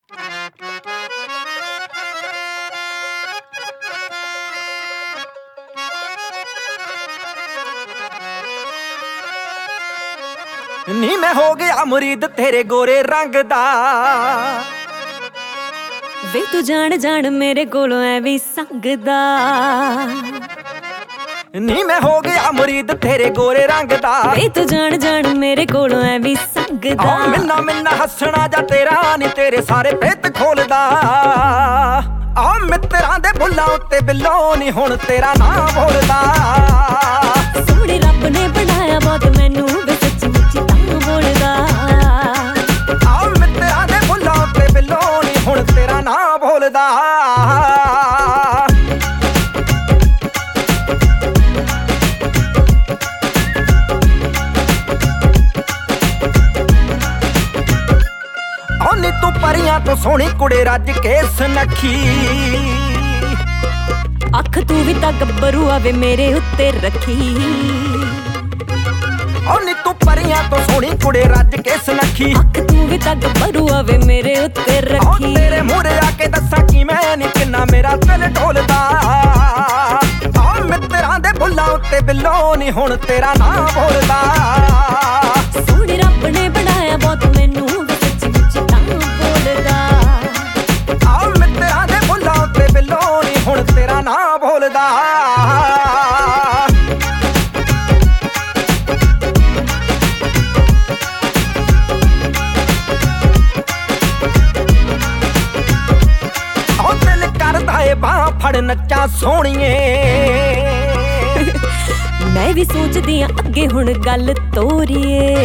ਨੀ ਮੈਂ ਹੋ ਗਿਆ ਮੁਰੀਦ ਤੇਰੇ ਗੋਰੇ ਰੰਗ ਦਾ। ਵੇ ਤੂੰ ਜਾਣ ਜਾਣ ਮੇਰੇ ਕੋਲੋਂ ਐਵੇਂ ਸੰਗਦਾ। ਨੀ ਮੈਂ ਹੋ ਗਿਆ ਮੁਰੀਦ ਤੇਰੇ ਗੋਰੇ ਰੰਗ ਦਾ। ਵੇ ਤੂੰ ਜਾਣ ਜਾਣ ਮੇਰੇ ਕੋਲੋਂ ਐਵੇਂ ਸੰਗਦਾ। ਮਿੰਨਾ ਮਿੰਨਾ ਹੱਸਣਾ ਜਾ ਤੇਰਾ ਨੀ ਤੇਰੇ ਸਾਰੇ ਭੇਤ ਖੋਲਦਾ। ਆ ਮਿੱਤਰਾਂ ਦੇ ਬੁੱਲਾਂ ਉੱਤੇ ਬਿੱਲੋ ਨੀ ਹੁਣ ਤੇਰਾ ਨਾਂ ਬੋਲਦਾ। ਸੋਹਣੇ ਰੱਬ ਨੇ ਬਣਾਇਆ ਬਹੁਤ ਮੈਨੂੰ ਵੇ ਸੱਚੀ ਮੁੱਚੀ ਤਾਂ ਬੋਲਦਾ। ਆ ਮਿੱਤਰਾਂ ਦੇ ਬੁੱਲਾਂ ਉੱਤੇ ਬਿੱਲੋ ਨੀ ਹੁਣ ਤੇਰਾ ਨਾਂ ਬੋਲਦਾ। ਨੀ ਤੂੰ ਪਰੀਆਂ ਤੋਂ ਸੋਹਣੀ ਕੁੜੇ ਰੱਜ ਕੇ ਸੁਨੱਖੀ। ਅੱਖ ਤੂੰ ਵੀ ਤਾਂ ਗੱਭਰੂ ਆਵੇ ਮੇਰੇ ਉੱਤੇ ਰੱਖੀ। ਨੀ ਤੂੰ ਪਰੀਆਂ ਤੋਂ ਸੋਹਣੀ ਕੁੜੇ ਰੱਜ ਕੇ ਸੁਨੱਖੀ। ਅੱਖ ਤੂੰ ਵੀ ਤਾਂ ਗੱਭਰੂ ਆਵੇ ਮੇਰੇ ਉੱਤੇ ਰੱਖੀ। ਤੇਰੇ ਮੂਹਰੇ ਆ ਕੇ ਦੱਸਾਂ ਕਿ ਮੈਂ ਨੀ ਕਿੰਨਾ ਮੇਰਾ ਦਿਲ ਢੋਲਦਾ। ਆ ਮਿੱਤਰਾਂ ਦੇ ਬੁੱਲਾਂ ਉੱਤੇ ਬਿੱਲੋ ਨੀ ਹੁਣ ਤੇਰਾ ਨਾਂ ਬੋਲਦਾ। ਸੋਹਣੇ ਰੱਬ ਨੇ ਬਣਾਇਆ ਬਹੁਤ ਮੈਨੂੰ ਵੇ ਸੱਚੀ ਮੁੱਚੀ ਤਾਂ ਬੋਲਦਾ। ਆ ਮਿੱਤਰਾਂ ਦੇ ਬੁੱਲਾਂ ਉੱਤੇ ਬਿੱਲੋ ਨੀ ਹੁਣ ਤੇਰਾ ਨਾਂ ਬੋਲਦਾ। ਦਿਲ ਕਰਦਾ ਏ ਬਾਂਹ ਫੜ ਨੱਚਾਂ ਸੋਹਣੀਏ। ਮੈਂ ਵੀ ਸੋਚਦੀ ਆਂ ਅੱਗੇ ਹੁਣ ਗੱਲ ਤੋਰੀਏ।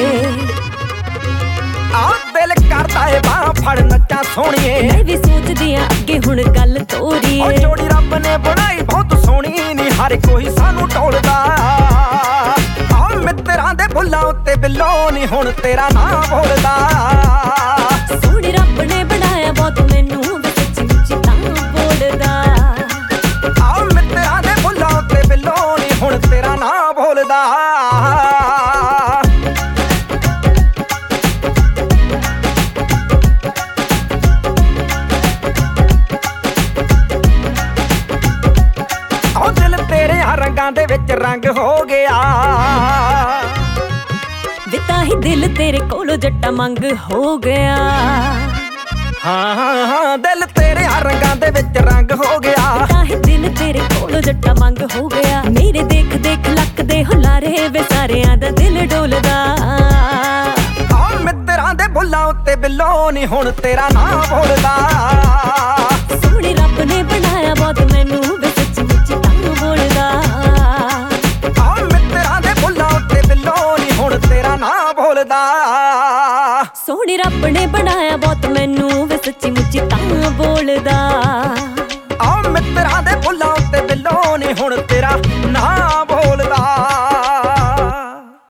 ਆ ਦਿਲ ਕਰਦਾ ਏ ਬਾਂਹ ਫੜ ਨੱਚਾਂ ਸੋਹਣੀਏ। ਮੈਂ ਵੀ ਸੋਚਦੀ ਆਂ ਅੱਗੇ ਹੁਣ ਗੱਲ ਤੋਰੀਏ। ਜੋੜੀ ਰੱਬ ਨੇ ਬਣਾਈ ਬਹੁਤ ਸੋਹਣੀ ਨੀ ਹਰ ਕੋਈ ਸਾਨੂੰ ਟੋਲਦਾ। ਆ ਮਿੱਤਰਾਂ ਦੇ ਬੁੱਲਾਂ ਉੱਤੇ ਬਿੱਲੋ ਨੀ ਹੁਣ ਤੇਰਾ ਨਾਂ ਬੋਲਦਾ। ਸੋਹਣੇ ਰੱਬ ਨੇ ਬਣਾਇਆ ਬਹੁਤ ਮੈਨੂੰ ਵੇ ਸੱਚੀ ਮੁੱਚੀ ਤਾਂ ਬੋਲਦਾ। ਆ ਮਿੱਤਰਾਂ ਦੇ ਬੁੱਲਾਂ ਉੱਤੇ ਬਿੱਲੋ ਨੀ ਹੁਣ ਤੇਰਾ ਨਾਂ ਬੋਲਦਾ। ਦਿਲ ਤੇਰੇ ਰੰਗਾਂ ਦੇ ਵਿੱਚ ਰੰਗ ਹੋ ਗਿਆ। ਵੇ ਤਾਂ ਹੀ ਦਿਲ ਤੇਰੇ ਕੋਲੋਂ ਜੱਟਾ ਮੰਗ ਹੋ ਗਿਆ। ਹਾਂ ਦਿਲ ਤੇਰੇ ਰੰਗਾਂ ਦੇ ਵਿੱਚ ਰੰਗ ਹੋ ਗਿਆ। ਤਾਂ ਹੀ ਦਿਲ ਤੇਰੇ ਕੋਲੋਂ ਜੱਟਾ ਮੰਗ ਹੋ ਗਿਆ। ਮੇਰੇ ਦੇਖ ਦੇਖ ਲੱਕ ਦੇ ਹੁਲਾਰੇ ਵੇ ਸਾਰਿਆਂ ਦਾ ਦਿਲ ਡੋਲਦਾ। ਆ ਮਿੱਤਰਾਂ ਦੇ ਬੁੱਲਾਂ ਉੱਤੇ ਬਿੱਲੋ ਨੀ ਹੁਣ ਤੇਰਾ ਨਾਂ ਬੋਲਦਾ। ਸੋਹਣੇ ਰੱਬ ਨੇ ਬਣਾਇਆ ਬਹੁਤ ਮੈਨੂੰ ਵੇ ਸੱਚੀ ਮੁੱਚੀ ਤਾਂ ਬੋਲਦਾ। ਆ ਮਿੱਤਰਾਂ ਦੇ ਬੁੱਲਾਂ ਉੱਤੇ ਬਿੱਲੋ ਨੀ ਹੁਣ ਤੇਰਾ ਨਾਂ ਬੋਲਦਾ। ਸੋਹਣੇ ਰੱਬ ਨੇ ਬਣਾਇਆ ਬਹੁਤ ਮੈਨੂੰ ਵੇ ਸੱਚੀ ਮੁੱਚੀ ਤਾਂ ਬੋਲਦਾ।